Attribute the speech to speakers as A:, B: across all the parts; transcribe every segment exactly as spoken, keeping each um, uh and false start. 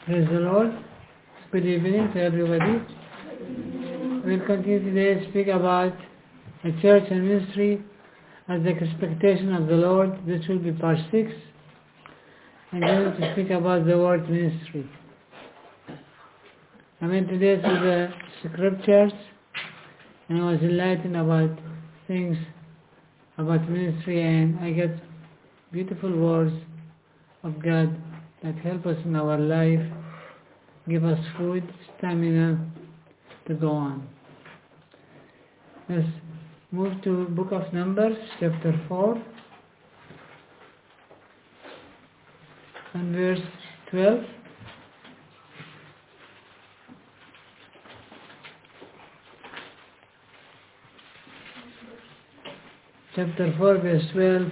A: Praise the Lord. Good evening to everybody. We'll continue today to speak about the church and ministry as the expectation of the Lord. This will be part six. And then to speak about the word ministry. I went today to the scriptures and I was enlightened about things about ministry, and I get beautiful words of God that help us in our life, give us food, stamina to go on. Let's move to Book of Numbers, chapter four, and verse twelve. Chapter four, verse twelve.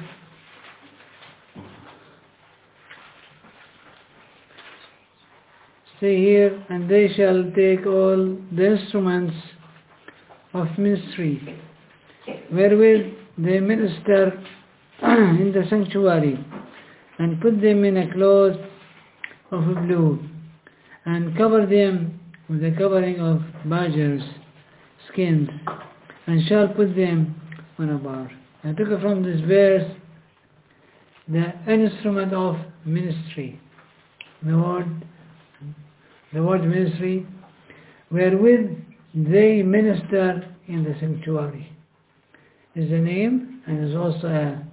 A: Stay here, and they shall take all the instruments of ministry, wherewith they minister in the sanctuary, and put them in a cloth of blue, and cover them with the covering of badgers' skins, and shall put them on a bar. I took from this verse the instrument of ministry, the word, the word ministry, wherewith they minister in the sanctuary, is a name and is also a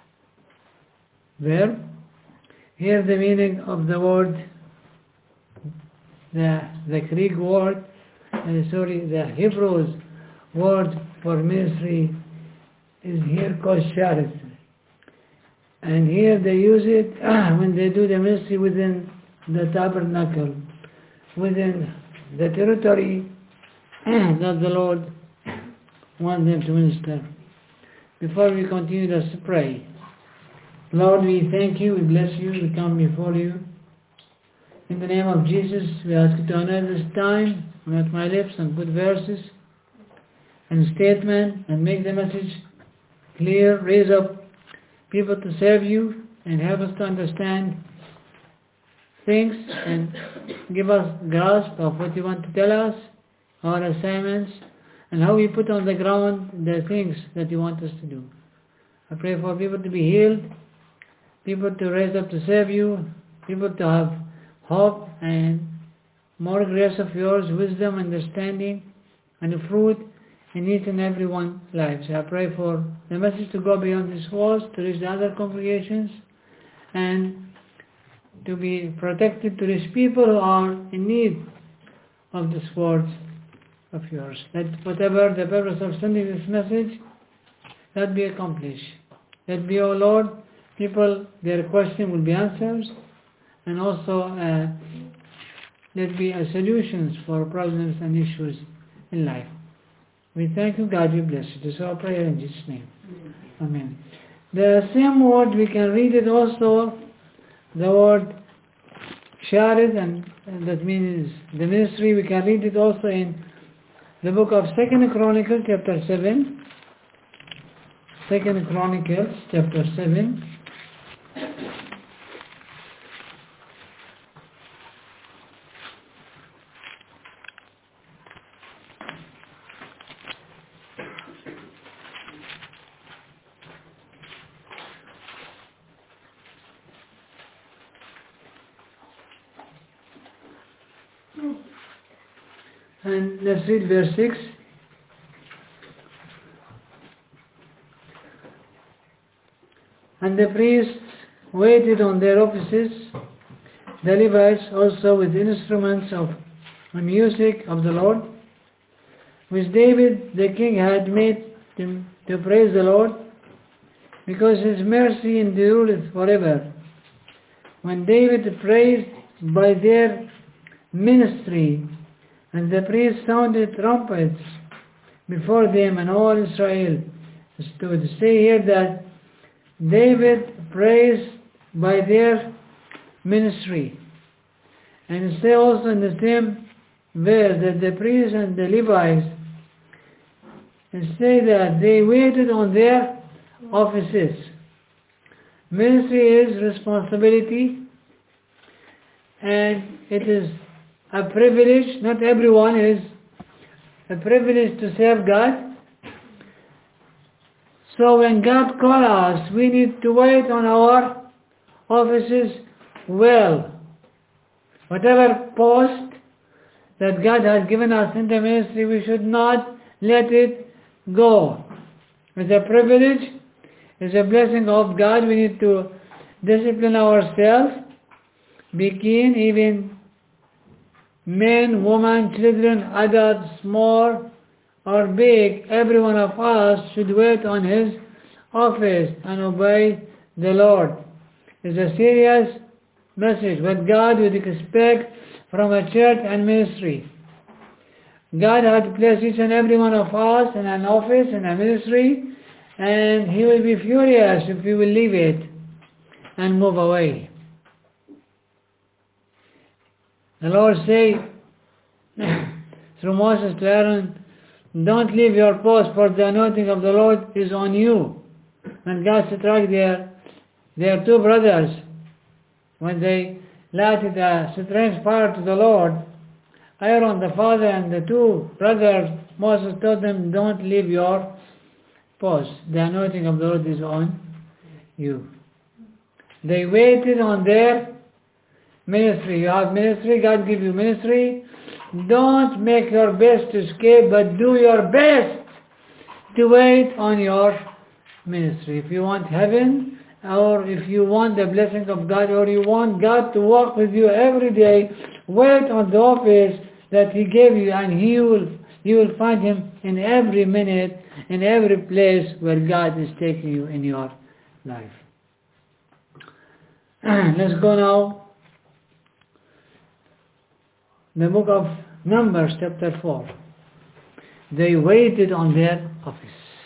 A: verb. Here the meaning of the word, the the Greek word, uh, sorry, the Hebrew word for ministry is here called charis. And here they use it uh, when they do the ministry within the tabernacle, within the territory that the Lord wants them to minister. Before we continue, let's pray. Lord, we thank you, we bless you, we come before you. In the name of Jesus, we ask you to honor this time, anoint my lips and put verses and statement and make the message clear, raise up people to serve you and help us to understand things and give us grasp of what you want to tell us, our assignments, and how we put on the ground the things that you want us to do. I pray for people to be healed, people to raise up to serve you, people to have hope and more grace of yours, wisdom, understanding, and fruit in each and every one's lives. I pray for the message to go beyond these walls, to reach the other congregations, and to be protected to reach people who are in need of this word of yours. That whatever the purpose of sending this message, that be accomplished. That be, O Lord, people, their question will be answered, and also uh, let be uh, solutions for problems and issues in life. We thank you, God, we bless you. This is our prayer in Jesus' name. Amen. The same word, we can read it also, the word charis, and, and that means the ministry. We can read it also in the book of Second Chronicles, chapter seven. Second Chronicles, chapter seven. And let's read verse six. And the priests waited on their offices, the Levites also with instruments of music of the Lord, which David the king had made to, to praise the Lord, because his mercy endureth forever. When David praised by their ministry, and the priests sounded trumpets before them, and all Israel stood. Say here that David praised by their ministry. And say also in the same verse that the priests and the Levites, and say that they waited on their offices. Ministry is responsibility, and it is a privilege, not everyone is a privilege to serve God. So when God calls us, we need to wait on our offices well. Whatever post that God has given us in the ministry, we should not let it go. It's a privilege, it's a blessing of God. We need to discipline ourselves, be keen, even men, women, children, adults, small or big, every one of us should wait on his office and obey the Lord. It's a serious message, what God would expect from a church and ministry. God had placed each and every one of us in an office, in a ministry, and He will be furious if we will leave it and move away. The Lord say through Moses to Aaron, don't leave your post, for the anointing of the Lord is on you. When God struck their, their two brothers, when they lighted a strange fire to the Lord, Aaron the father and the two brothers, Moses told them, don't leave your post. The anointing of the Lord is on you. They waited on their ministry. You have ministry, God give you ministry. Don't make your best to escape, but do your best to wait on your ministry. If you want heaven, or if you want the blessing of God, or you want God to walk with you every day, wait on the office that He gave you, and He will, you will find Him in every minute, in every place where God is taking you in your life. Let's go now. The book of Numbers, chapter four. They waited on their office.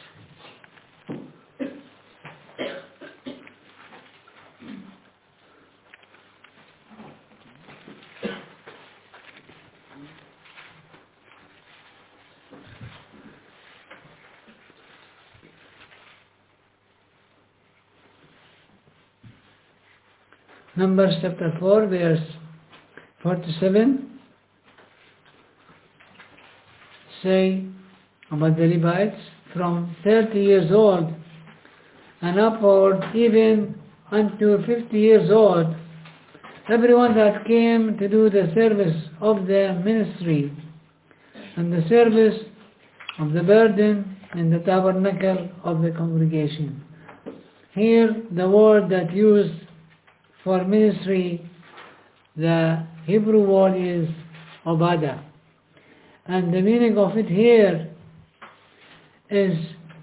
A: Numbers chapter four, verse forty-seven. Say about the Levites, from thirty years old and upward, even unto fifty years old, everyone that came to do the service of the ministry and the service of the burden in the tabernacle of the congregation. Here the word that used for ministry, the Hebrew word is obada. And the meaning of it here is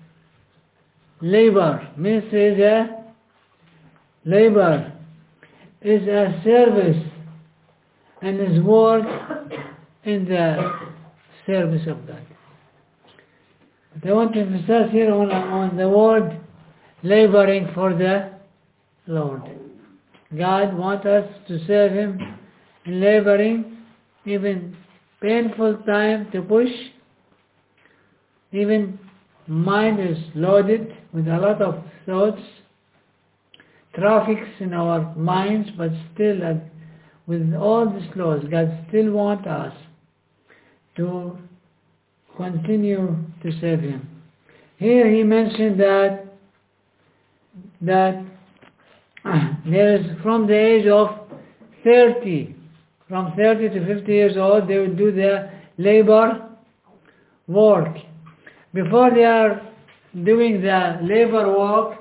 A: labor. Ministry is a labor, is a service, and is work in the service of God. But I want to emphasize here on, on the word laboring for the Lord. God wants us to serve Him in laboring, even painful time to push, even mind is loaded with a lot of thoughts, traffics in our minds, but still uh, with all these laws, God still wants us to continue to serve Him. Here He mentioned that that uh, there is from the age of thirty, from thirty to fifty years old, they will do the labor work. Before they are doing the labor work,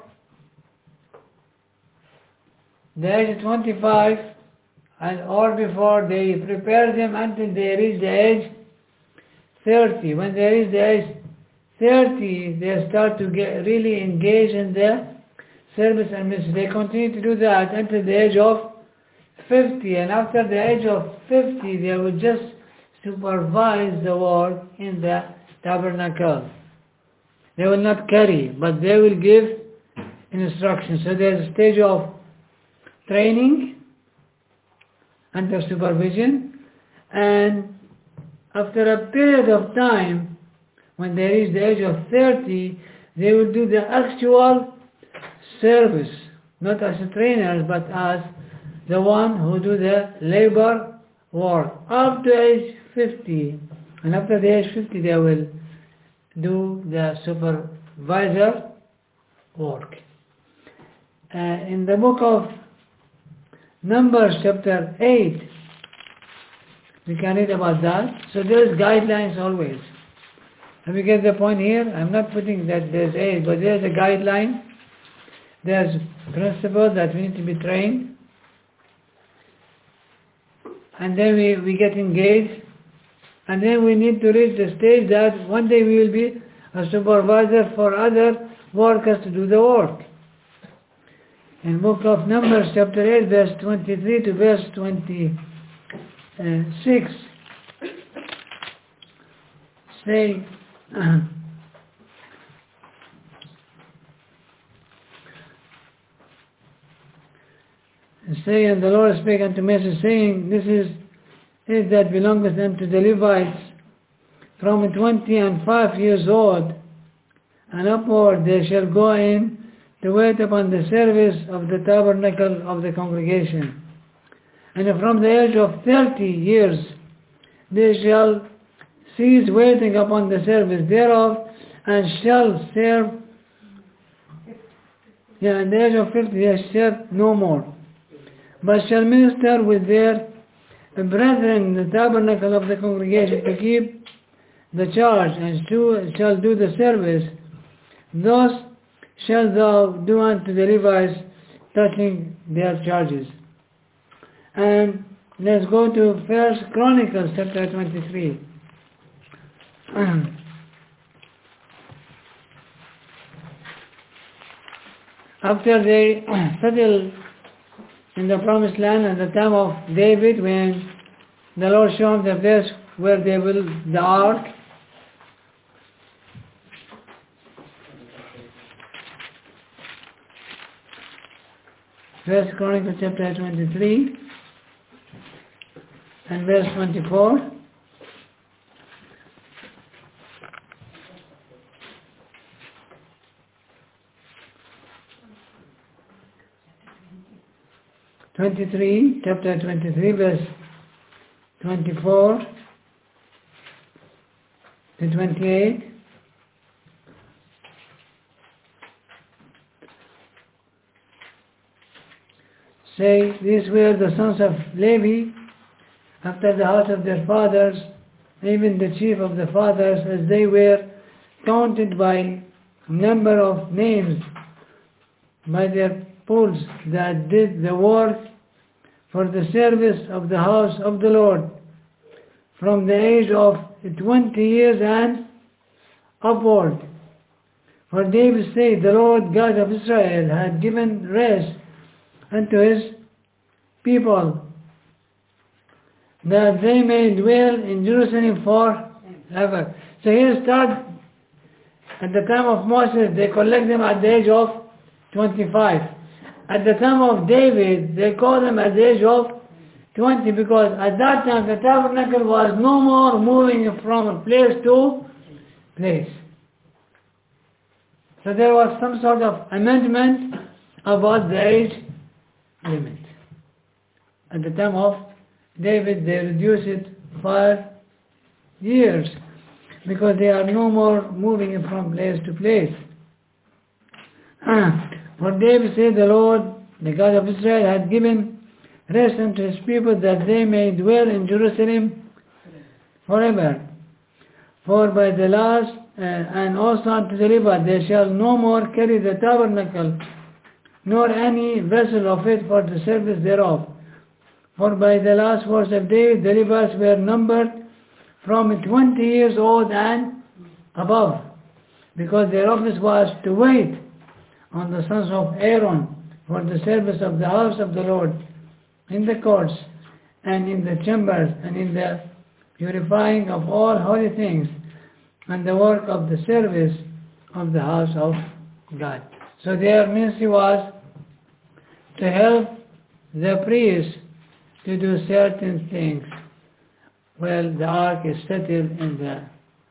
A: the age of twenty-five, and or before, they prepare them until they reach the age thirty. When they reach the age thirty, they start to get really engaged in the service and ministry. They continue to do that until the age of fifty, and after the age of fifty, they will just supervise the work in the tabernacle. They will not carry, but they will give instructions. So there's a stage of training under supervision, and after a period of time, when they reach the age of thirty, they will do the actual service, not as trainers, but as the one who do the labor work up to age fifty, and after the age fifty they will do the supervisor work. Uh, in the book of Numbers chapter eight, we can read about that. So there is guidelines always. Have you get the point here? I'm not putting that there's age, but there's a guideline. There's principle that we need to be trained. And then we, we get engaged. And then we need to reach the stage that one day we will be a supervisor for other workers to do the work. In book of Numbers chapter eight, verse twenty-three to verse twenty-six, say, uh, say, and the Lord spake unto Moses, saying, this is it that belongeth unto the Levites, from twenty and five years old, and upward they shall go in to wait upon the service of the tabernacle of the congregation. And from the age of thirty years they shall cease waiting upon the service thereof, and shall serve, yeah, in the age of fifty they shall serve no more, but shall minister with their brethren in the tabernacle of the congregation to keep the charge, and to, shall do the service. Thus shalt thou do unto the Levites touching their charges. And let's go to First Chronicles chapter twenty-three. After they settled in the promised land at the time of David, when the Lord showed them the place where they will the ark, First Chronicles chapter twenty-three and verse twenty-four. twenty-three, chapter twenty-three, verse twenty-four to twenty-eight. Say, these were the sons of Levi, after the house of their fathers, even the chief of the fathers, as they were counted by number of names, by their pools, that did the work for the service of the house of the Lord, from the age of twenty years and upward. For David said, the Lord God of Israel had given rest unto his people, that they may dwell in Jerusalem forever. So here start, at the time of Moses, they collect them at the age of twenty-five. At the time of David, they call them at the age of twenty, because at that time the tabernacle was no more moving from place to place. So there was some sort of amendment about the age limit. At the time of David, they reduced it five years, because they are no more moving from place to place. For David said, the Lord, the God of Israel, had given rest unto his people, that they may dwell in Jerusalem forever. For by the last, uh, and also unto the river, they shall no more carry the tabernacle, nor any vessel of it for the service thereof. For by the last words of David, the Levites were numbered from twenty years old and above, because their office was to wait on the sons of Aaron for the service of the house of the Lord, in the courts, and in the chambers, and in the purifying of all holy things, and the work of the service of the house of God. So their ministry was to help the priests to do certain things. Well, the ark is settled in the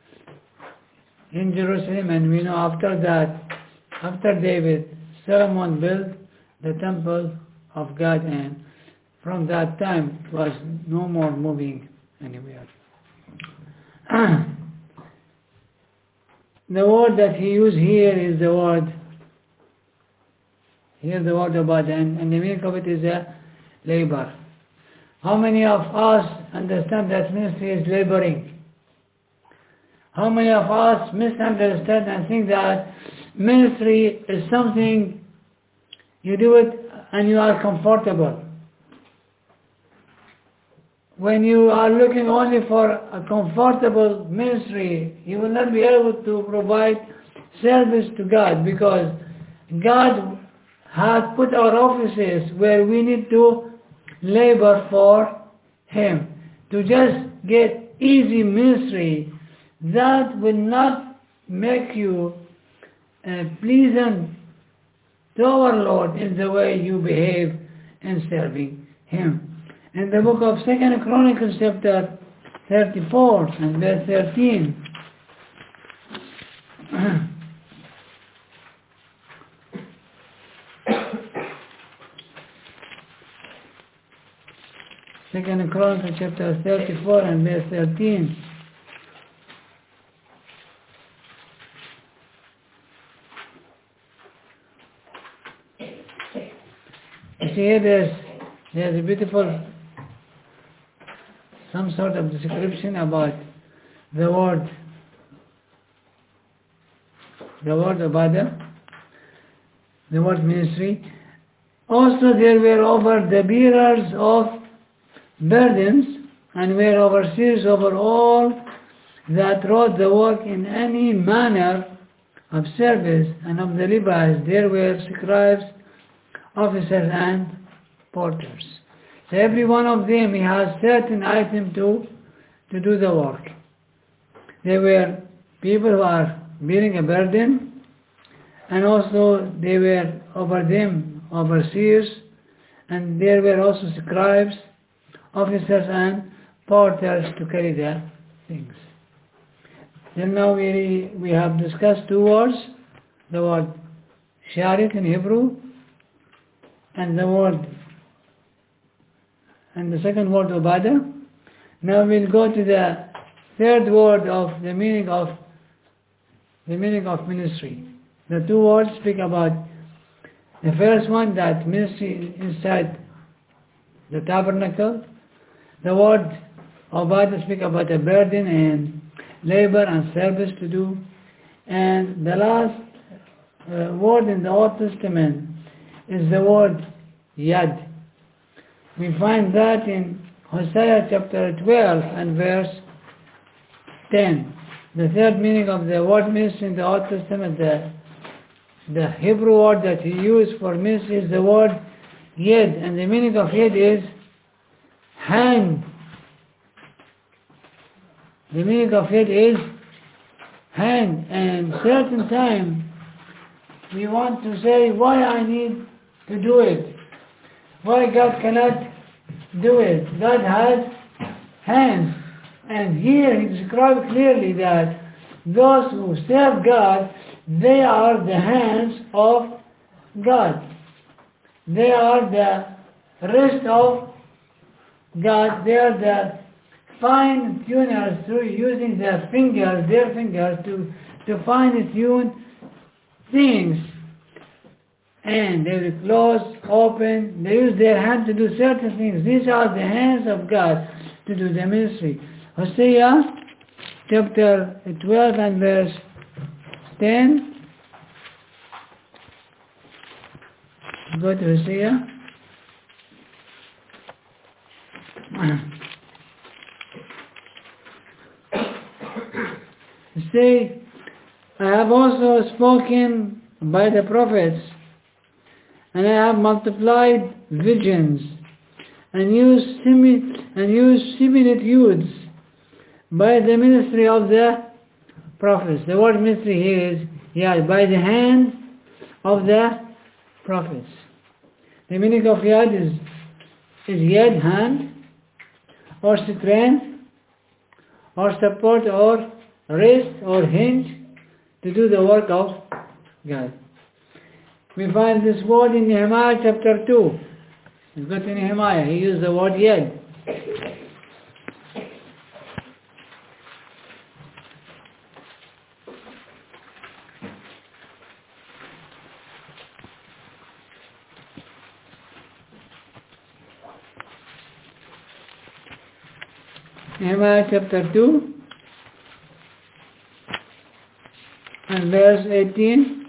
A: in Jerusalem, and we know after that, after David, Solomon built the temple of God, and from that time it was no more moving anywhere. The word that he used here is the word, here the word about, and, and the meaning of it is a labor. How many of us understand that ministry is laboring? How many of us misunderstand and think that ministry is something you do it and you are comfortable? When you are looking only for a comfortable ministry, you will not be able to provide service to God, because God has put our offices where we need to labor for Him. To just get easy ministry, that will not make you uh, pleasant to our Lord in the way you behave in serving Him. In the book of Second Chronicles chapter thirty-four and verse thirteen, Second Chronicles chapter thirty-four and verse thirteen. You see here there's, there's a beautiful, some sort of description about the word, the word ibadah, the word ministry. Also there were over the bearers of burdens, and were overseers over all that wrought the work in any manner of service, and of the Levites there were scribes, officers, and porters. So every one of them, he has certain item to, to do the work. There were people who are bearing a burden, and also they were over them overseers, and there were also scribes, officers, and porters to carry the things. Then now we, we have discussed two words, the word sharit in Hebrew, and the word, and the second word ibadah. Now we'll go to the third word of the meaning of the meaning of ministry. The two words speak about the first one, that ministry inside the tabernacle. The word ibadah speak about a burden and labor and service to do. And the last uh, word in the Old Testament is the word yad. We find that in Hosea chapter twelve and verse ten. The third meaning of the word ministry in the Old Testament, the, the Hebrew word that he used for ministry is the word yed, and the meaning of yed is hand. The meaning of yed is hand, and certain time we want to say why I need to do it, why God cannot do it. God has hands, and here he describes clearly that those who serve God, they are the hands of God. They are the wrist of God. They are the fine tuners through using their fingers, their fingers to, to fine tune things. And they will close, open, they use their hand to do certain things. These are the hands of God to do the ministry. Hosea chapter twelve and verse ten. Go to Hosea. Say, I have also spoken by the prophets, and I have multiplied visions, and used simi- and used similitudes by the ministry of the prophets. The word ministry here is, yeah, by the hand of the prophets. The meaning of yad is, is yad, hand, or strength, or support, or wrist, or hinge, to do the work of God. We find this word in Nehemiah chapter two, Let's go to Nehemiah. He used the word yet. Nehemiah chapter two and verse eighteen.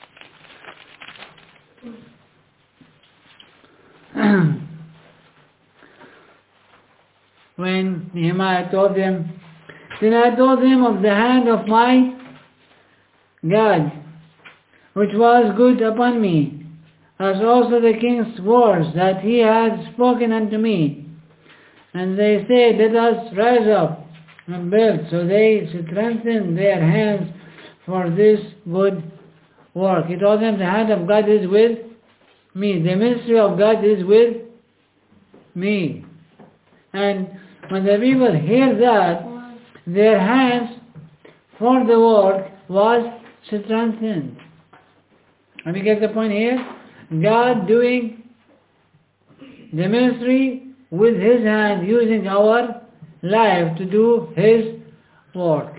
A: When Nehemiah told them, then I told them of the hand of my God, which was good upon me, as also the king's words that he had spoken unto me. And they said, let us rise up and build. So they strengthened their hands for this good work. He told them, the hand of God is with me. The ministry of God is with me. And when the people hear that, their hands for the work was strengthened. Let me get the point here. God doing the ministry with His hand, using our life to do His work.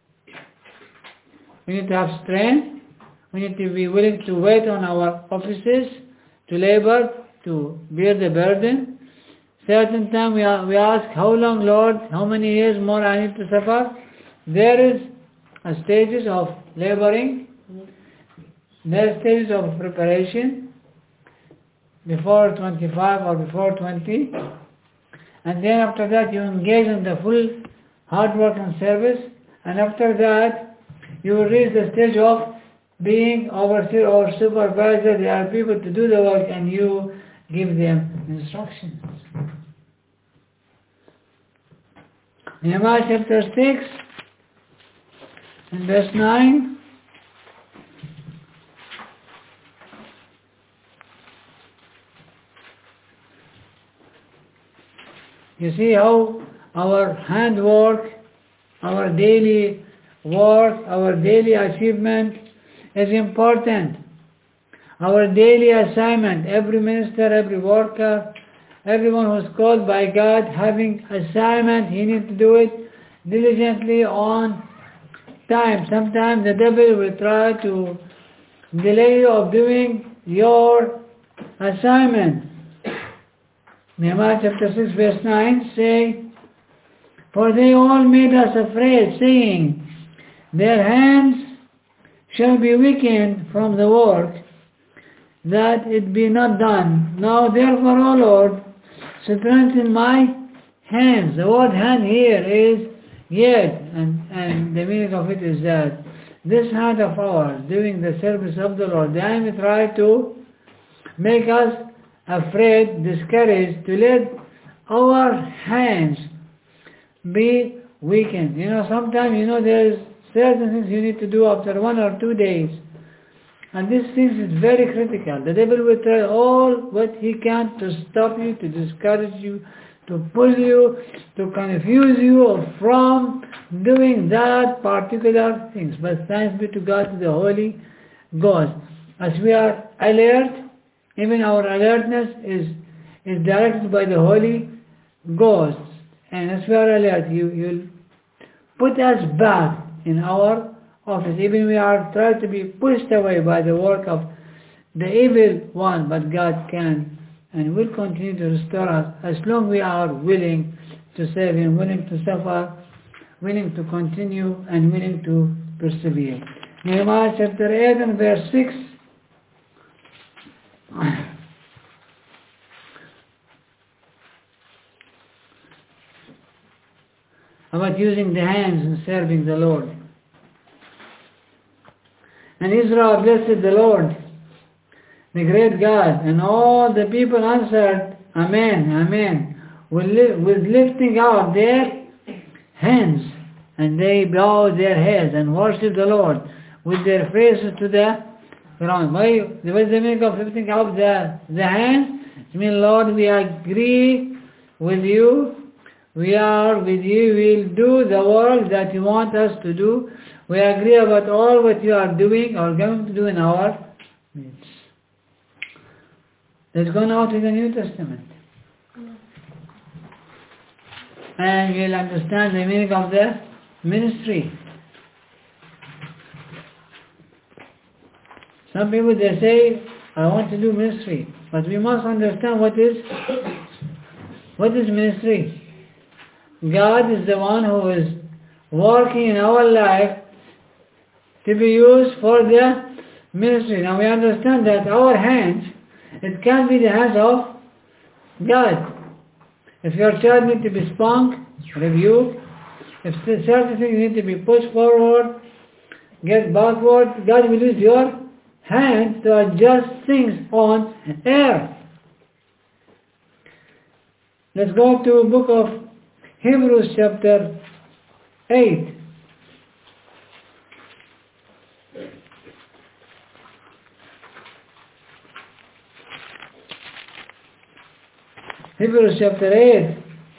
A: We need to have strength. We need to be willing to wait on our offices, to labor, to bear the burden. Certain time we, are, we ask, how long, Lord? How many years more I need to suffer? There is a stages of laboring. There are stages of preparation before twenty-five or before twenty. And then after that you engage in the full hard work and service. And after that you will reach the stage of being overseer or supervisor. There are people to do the work and you give them instructions. Nehemiah chapter six and verse nine. You see how our handwork, our daily work, our daily achievement is important. Our daily assignment, every minister, every worker, everyone who is called by God, having assignment, he needs to do it diligently on time. Sometimes the devil will try to delay you of doing your assignment. Nehemiah chapter six verse nine say, for they all made us afraid, saying, their hands shall be weakened from the work, that it be not done. Now therefore, O Lord, strengthen my hands. The word hand here is yet, and, and the meaning of it is that this hand of ours, doing the service of the Lord, the enemy try to make us afraid, discouraged, to let our hands be weakened. You know, sometimes, you know, there's certain things you need to do after one or two days. And this thing is very critical. The devil will try all what he can to stop you, to discourage you, to pull you, to confuse you from doing that particular things. But thanks be to God, to the Holy Ghost. As we are alert, even our alertness is, is directed by the Holy Ghost. And as we are alert, you will put us back in our office. Even we are trying to be pushed away by the work of the evil one, but God can and will continue to restore us as long as we are willing to serve Him, willing to suffer, willing to continue, and willing to persevere. Nehemiah chapter eight and verse six. About using the hands in serving the Lord. And Israel blessed the Lord, the great God, and all the people answered, Amen, Amen, with, li with lifting up their hands, and they bowed their heads and worshipped the Lord with their faces to the ground. Why? What is the meaning of lifting up the, the hands? It means, Lord, we agree with you. We are with you. We will do the work that you want us to do. We agree about all what you are doing or going to do in our midst. Let's go now to the New Testament. And we'll understand the meaning of the ministry. Some people, they say, I want to do ministry. But we must understand what is, what is ministry. God is the one who is working in our life to be used for the ministry. Now we understand that our hands, it can be the hands of God. If your child needs to be spanked, rebuked, if certain things need to be pushed forward, get backward, God will use your hands to adjust things on earth. Let's go to book of Hebrews chapter eight. Hebrews chapter eight.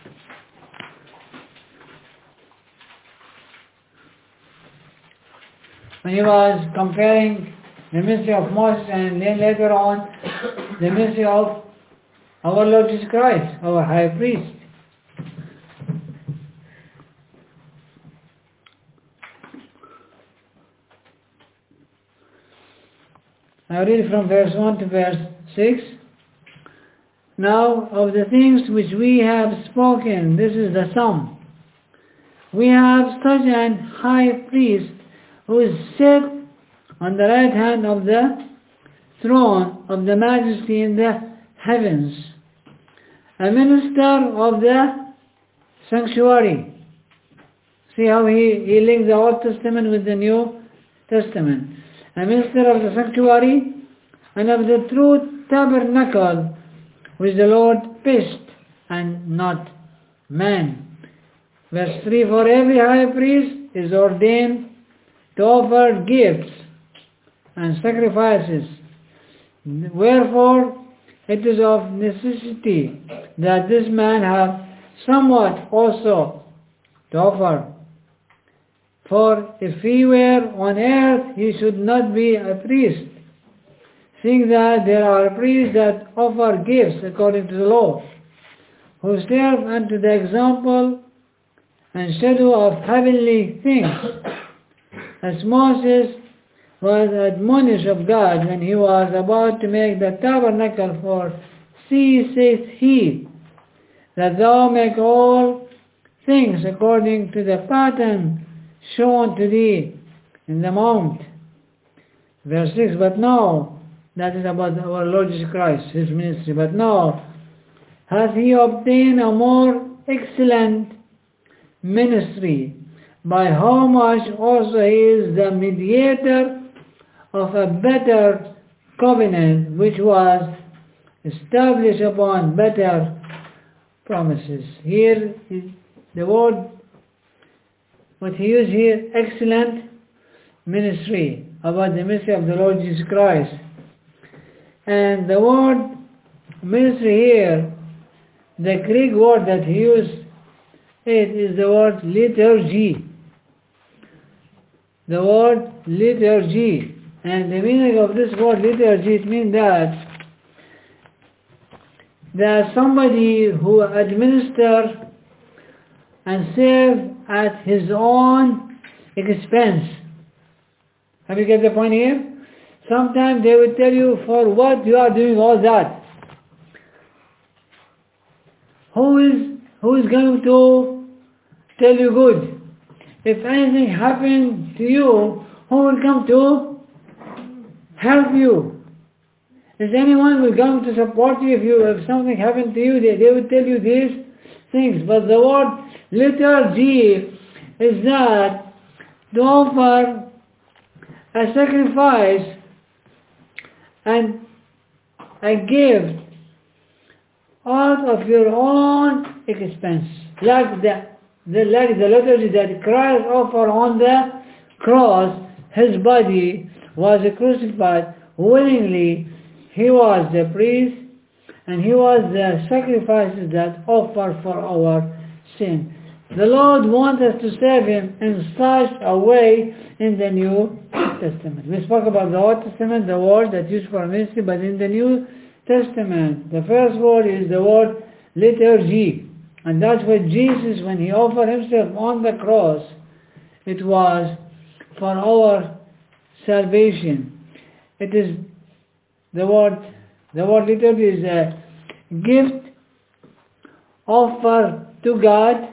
A: When he was comparing the ministry of Moses and then later on the ministry of our Lord Jesus Christ, our high priest. I read from verse one to verse six. Now, of the things which we have spoken, this is the sum. We have such an high priest who is set on the right hand of the throne of the majesty in the heavens, a minister of the sanctuary. See how he, he links the Old Testament with the New Testament. A minister of the sanctuary and of the true tabernacle which the Lord pitched and not man. Verse three, for every high priest is ordained to offer gifts and sacrifices. Wherefore it is of necessity that this man have somewhat also to offer. For if he were on earth, he should not be a priest, seeing that there are priests that offer gifts according to the law, who serve unto the example and shadow of heavenly things, as Moses was admonished of God when he was about to make the tabernacle. For see, saith he, that thou make all things according to the pattern shown to thee in the mount. Verse six, but now, that is about our Lord Jesus Christ, his ministry, but now hath he obtained a more excellent ministry, by how much also he is the mediator of a better covenant, which was established upon better promises. Here is the word, what he used here, excellent ministry, about the ministry of the Lord Jesus Christ. And the word ministry here, the Greek word that he used, it is the word liturgy. The word liturgy. And the meaning of this word liturgy, it means that there is somebody who administers and serves at his own expense. Have you get the point here? Sometimes they will tell you for what you are doing all that. Who is, who is going to tell you good? If anything happens to you, who will come to help you? Is anyone who is going to support you if you if something happened to you? They, they will tell you these things. But the word liturgy is that to offer a sacrifice and a gift out of your own expense, like the, the like the liturgy that Christ offered on the cross. His body was crucified willingly. He was the priest, and he was the sacrifices that offered for our sin. The Lord wants us to serve him in such a way in the New Testament. We spoke about the Old Testament, the word that's used for ministry, but in the New Testament. The first word is the word liturgy. And that's what Jesus, when he offered himself on the cross, it was for our salvation. It is the word, the word liturgy is a gift offered to God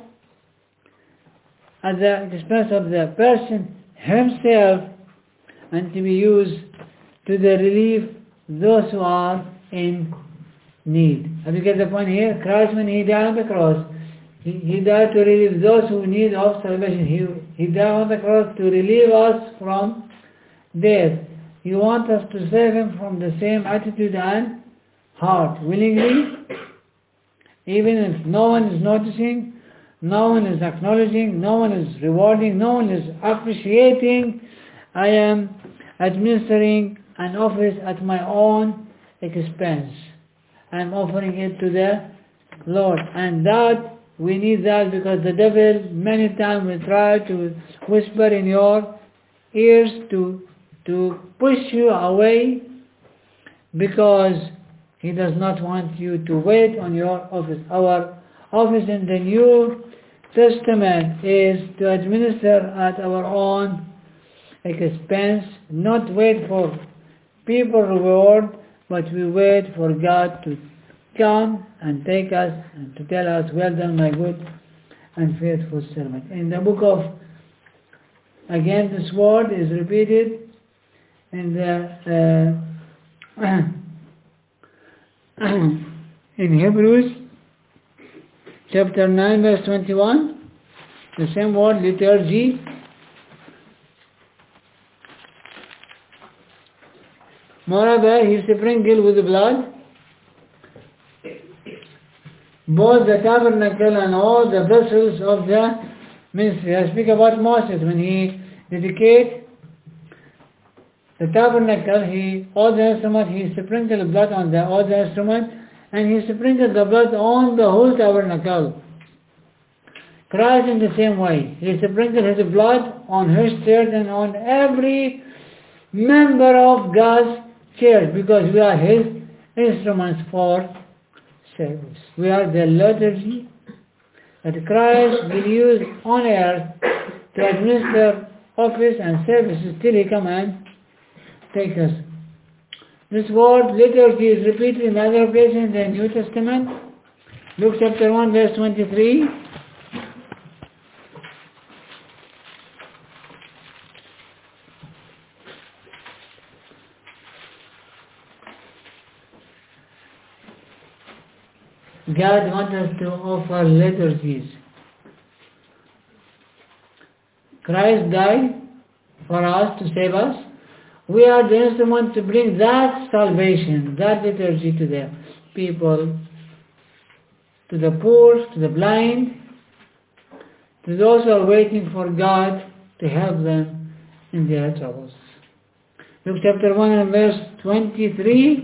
A: at the expense of the person himself, and to be used to the relief those who are in need. Have you get the point here? Christ, when he died on the cross, he, he died to relieve those who need of salvation. He, he died on the cross to relieve us from death. He wants us to save him from the same attitude and heart, willingly, even if no one is noticing, no one is acknowledging, no one is rewarding, no one is appreciating. I am administering an office at my own expense. I am offering it to the Lord. And that, we need that, because the devil many times will try to whisper in your ears to, to push you away, because he does not want you to wait on your office. Our office in the New Testament is to administer at our own expense, not wait for people reward, but we wait for God to come and take us and to tell us, well done, my good and faithful servant. In the book of, again, this word is repeated in the uh, in Hebrews chapter nine verse twenty-one, the same word, liturgy. Moreover, he sprinkled with blood both the tabernacle and all the vessels of the ministry. I speak about Moses. When he dedicated the tabernacle, he, all the instruments, he sprinkled blood on the, all the instruments, and he sprinkled the blood on the whole tabernacle. Christ in the same way. He sprinkled his blood on his church and on every member of God's church, because we are his instruments for service. We are the liturgy that Christ will use on earth to administer office and services till he come and take us. This word liturgy is repeated in other places in the New Testament. Luke chapter one verse twenty-three. God wants us to offer liturgies. Christ died for us to save us. We are the instrument to bring that salvation, that liturgy to the people, to the poor, to the blind, to those who are waiting for God to help them in their troubles. Luke chapter one and verse twenty-three.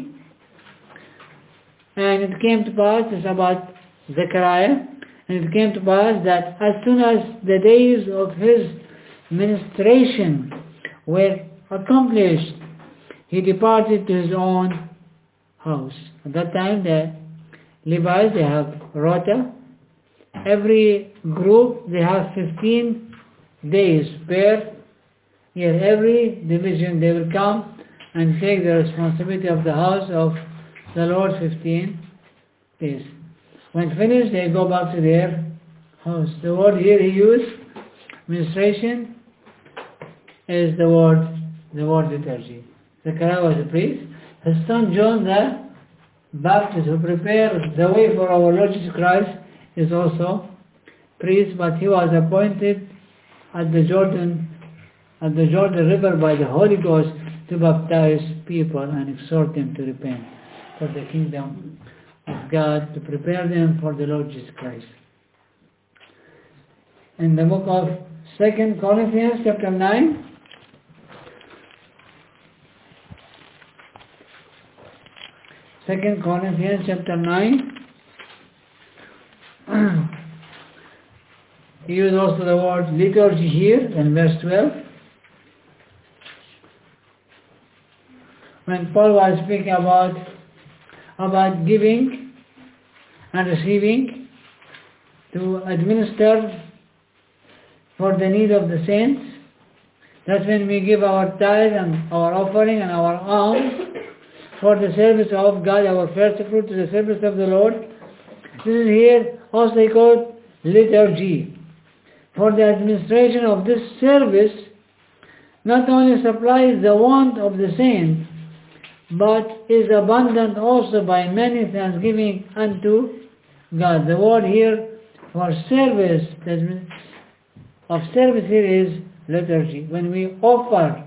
A: And it came to pass, it's about Zechariah, and it came to pass that as soon as the days of his ministration were accomplished, he departed to his own house. At that time, the Levites, they have rota. Every group, they have fifteen days per year. Every division, they will come and take the responsibility of the house of the Lord fifteen days. When finished, they go back to their house. The word here he used, ministration, is the word, the word liturgy. Zechariah was a priest. His son John the Baptist, who prepared the way for our Lord Jesus Christ, is also priest, but he was appointed at the Jordan, at the Jordan River by the Holy Ghost to baptize people and exhort them to repent for the kingdom of God, to prepare them for the Lord Jesus Christ. In the book of Second Corinthians chapter nine, Second Corinthians chapter nine, he used also the word liturgy here in verse twelve. When Paul was speaking about about giving and receiving, to administer for the need of the saints. That's when we give our tithe and our offering and our alms for the service of God, our first fruit to the service of the Lord. This is here also called liturgy. For the administration of this service not only supplies the want of the saints, but is abundant also by many thanksgiving unto God. The word here for service, of service here is liturgy. When we offer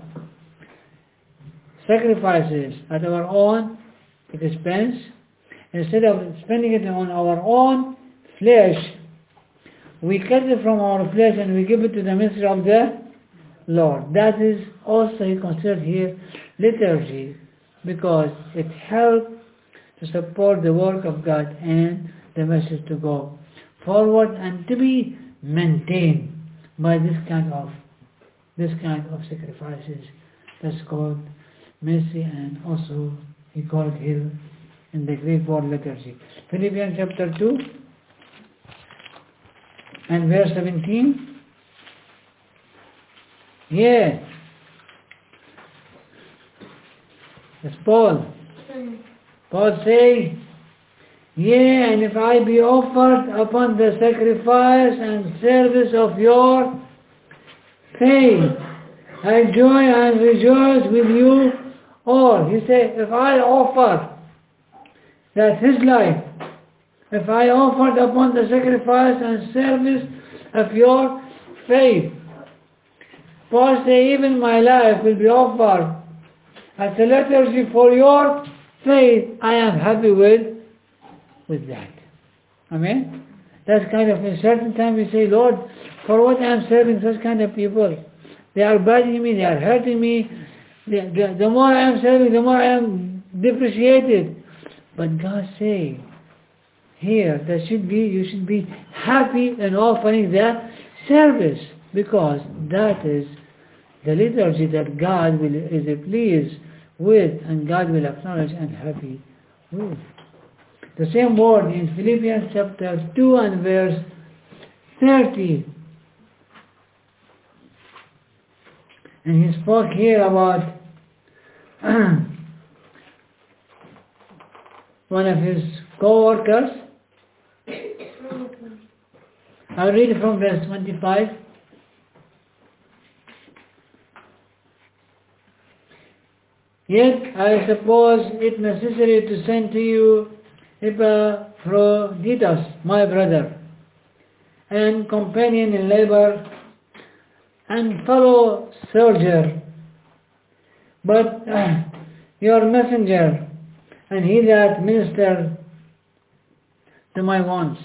A: sacrifices at our own expense, instead of spending it on our own flesh, we cut it from our flesh and we give it to the ministry of the Lord. That is also considered here liturgy, because it helps to support the work of God and the message to go forward and to be maintained by this kind of this kind of sacrifices. That's called mercy, and also he called here in the Greek word liturgy. Philippians chapter two and verse seventeen. Yeah. It's Paul. Paul say, yea, and if I be offered upon the sacrifice and service of your faith, I joy and rejoice with you all. He said, if I offer, that his life, if I offered upon the sacrifice and service of your faith, Paul say, even my life will be offered as a liturgy for your faith. I am happy with with that. Amen? That's kind of, in a certain time we say, Lord, for what I am serving such kind of people? They are burdening me, they are hurting me. The, the, the more I am serving, the more I am depreciated. But God say, here, that should be, you should be happy in offering that service, because that is the liturgy that God will is pleased with, and God will acknowledge and happy with. The same word in Philippians chapter two and verse thirty. And he spoke here about one of his co-workers. I'll read it from verse twenty-five. Yet I suppose it necessary to send to you Epaphroditus, my brother, and companion in labor, and fellow soldier, but uh, your messenger, and he that ministered to my wants.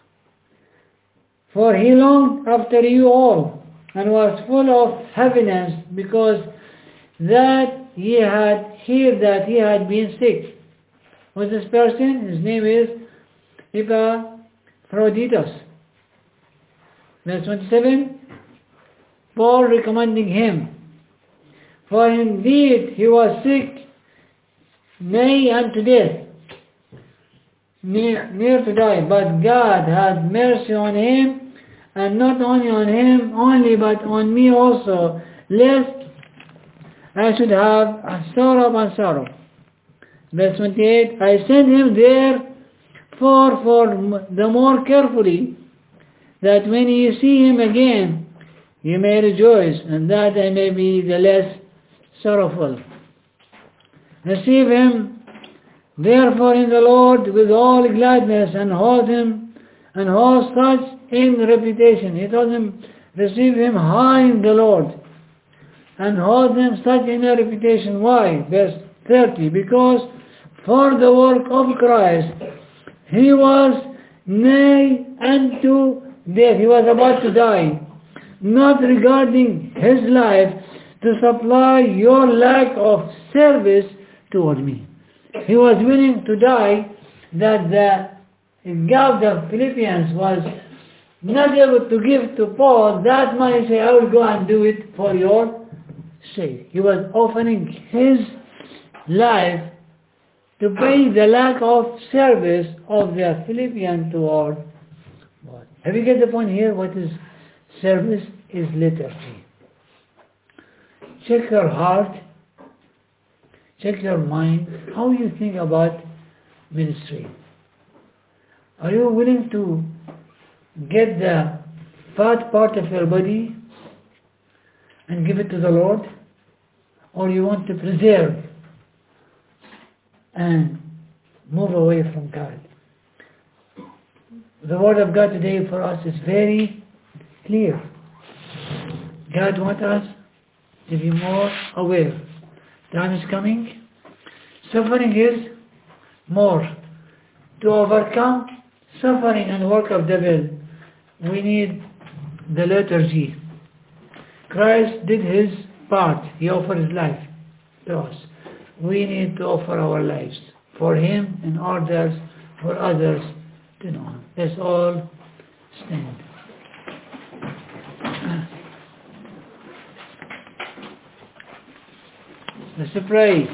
A: For he longed after you all, and was full of heaviness, because that he had heard that he had been sick. Who's this person? His name is Epaphroditus. Verse twenty-seven, Paul recommending him. For indeed he was sick, nay unto death, near, near to die. But God had mercy on him, and not only on him only, but on me also, lest I should have a sorrow upon sorrow. Verse twenty-eight, I sent him there for, for the more carefully, that when you see him again, you may rejoice, and that I may be the less sorrowful. Receive him, therefore, in the Lord with all gladness, and hold him, and hold such in reputation. He told him, receive him high in the Lord, and hold him such in a reputation. Why? Verse thirty, because for the work of Christ he was nigh unto death. He was about to die, not regarding his life to supply your lack of service toward me. He was willing to die, that the God of Philippians was not able to give to Paul that money. Say, I will go and do it for your sake. He was offering his life to pay the lack of service of the Philippians toward God. Have you get the point here? What is service? Is liturgy. Check your heart, check your mind, how you think about ministry. Are you willing to get the fat part of your body and give it to the Lord? Or you want to preserve and move away from God? The Word of God today for us is very clear. God wants us to be more aware. Time is coming. Suffering is more. To overcome suffering and work of devil, we need the liturgy. Christ did his part. He offered his life to us. We need to offer our lives for him in order for others to know him. Let's all stand. Let's pray.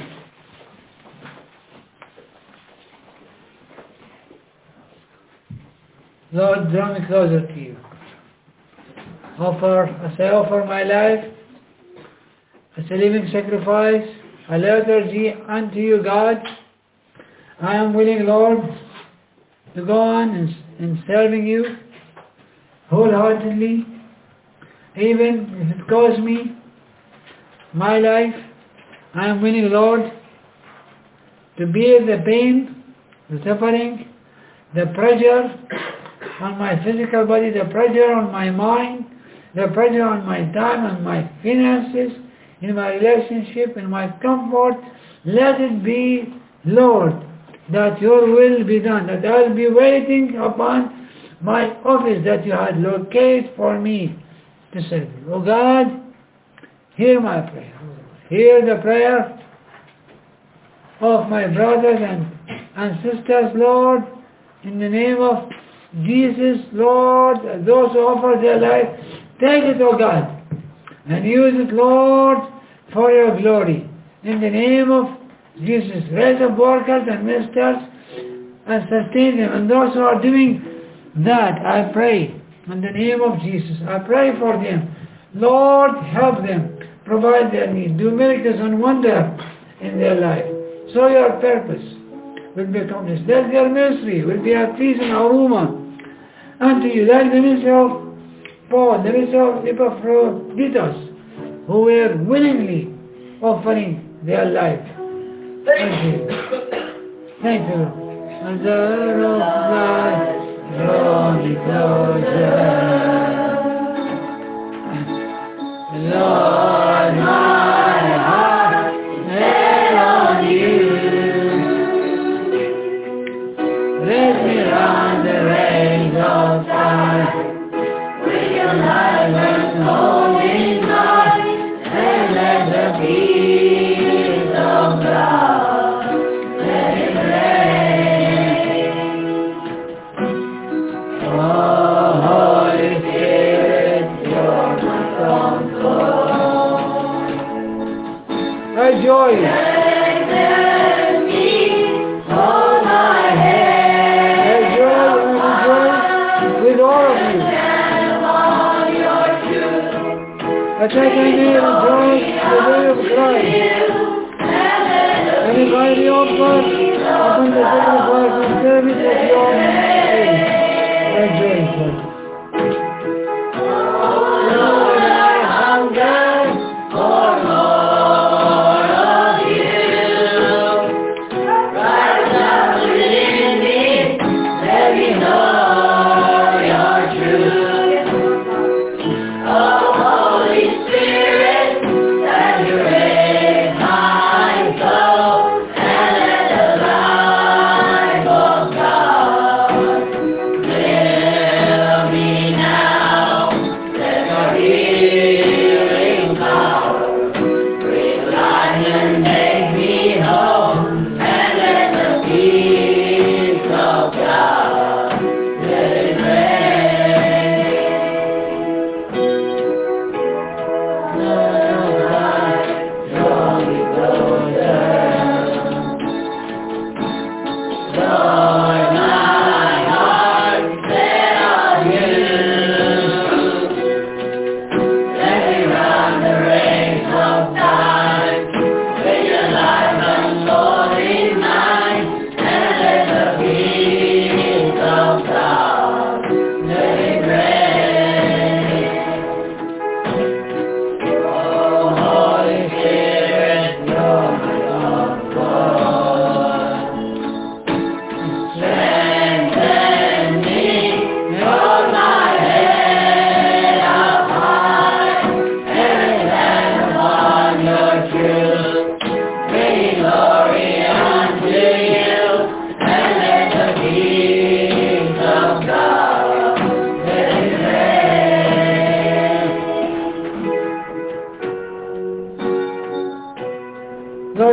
A: Lord, draw me closer to you. Offer, as I offer my life as a living sacrifice, a liturgy unto you, God. I am willing, Lord, to go on in, in serving you wholeheartedly, even if it costs me my life. I am willing, Lord, to bear the pain, the suffering, the pressure on my physical body, the pressure on my mind, the pressure on my time and my finances, in my relationship, in my comfort. Let it be, Lord, that your will be done, that I will be waiting upon my office that you had located for me to serve you. Oh God, hear my prayer. Hear the prayer of my brothers and, and sisters, Lord, in the name of Jesus, Lord. Those who offer their life, take it, O God, and use it, Lord, for your glory. In the name of Jesus, raise up workers and ministers and sustain them. And those who are doing that, I pray, in the name of Jesus, I pray for them. Lord, help them. Provide their need. Do miracles and wonder in their life. So your purpose will be accomplished. Let their ministry will be a peace and aroma unto you. Like the ministry of Paul, the ministry of Epaphroditus, who were willingly offering their life. Thank you. Thank you. Mother of God, draw me closer. Lord, my heart set on you. Let me run the race of time with your life and holy mind, and let the peace of God let it reign. Oh, Holy Spirit, you're my comfort. Rejoice. Let me hold my hand. Rejoice, rejoice with all of you. That I can rejoice the day of Christ. And if I be offered upon the sacrifice and service of your name, rejoice, Lord. Lord, I hunger for more of you. Rise up within me, let me know your truth. Oh, Holy Spirit, saturate my soul, and let the life of God live.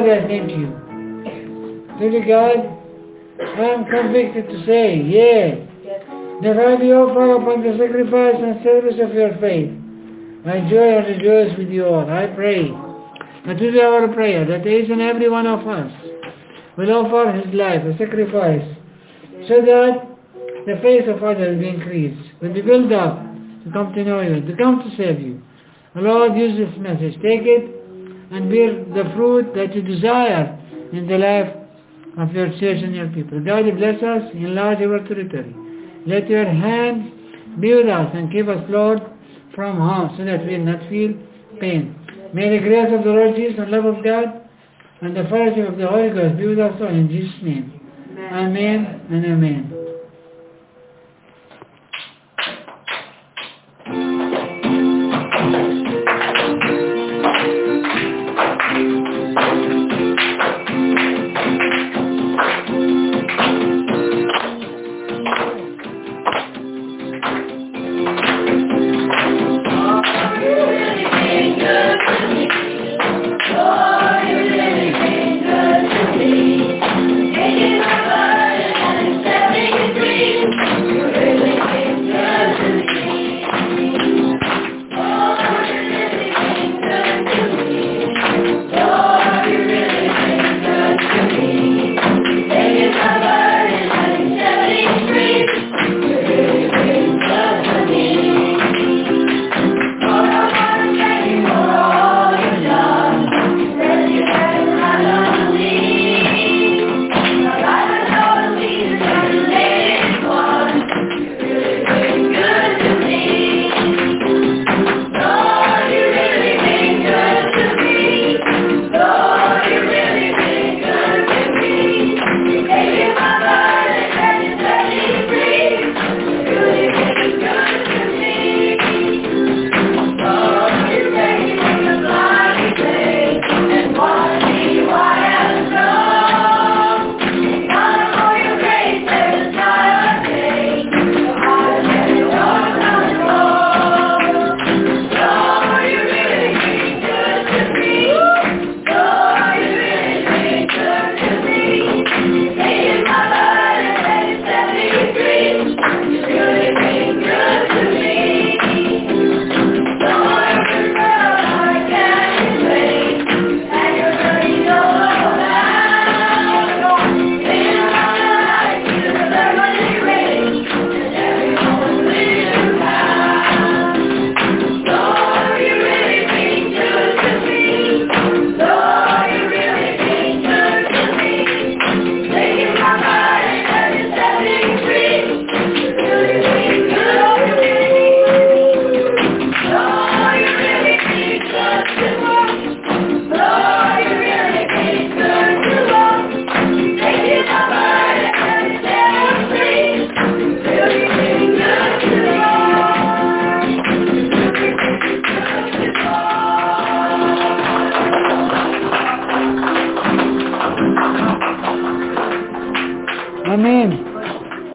A: Lord, I thank you. Truly, God, I am convicted to say, yeah, that I be offer upon the sacrifice and service of your faith. My joy and rejoice with you all. I pray that it is our prayer that each and every one of us will offer his life, a sacrifice, so that the faith of others will be increased, will be built up to come to know you, to come to serve you. Lord, use this message. Take it and bear the fruit that you desire in the life of your church and your people. God, bless us, enlarge our territory. Let your hand be with us and keep us, Lord, from harm, so that we will not feel pain. May the grace of the Lord Jesus and love of God and the fellowship of the Holy Ghost be with us all in Jesus' name. Amen, amen and amen.